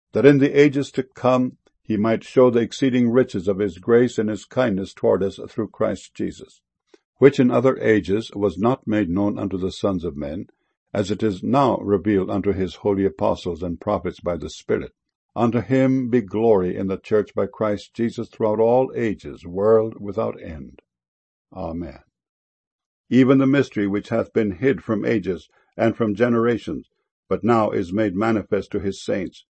that in the ages to come he might show the exceeding riches of his grace and his kindness toward us through Christ Jesus, which in other ages was not made known unto the sons of men, as it is now revealed unto his holy apostles and prophets by the Spirit. Unto him be glory in the church by Christ Jesus throughout all ages, world without end. Amen. Even the mystery which hath been hid from ages and from generations, but now is made manifest to his saints,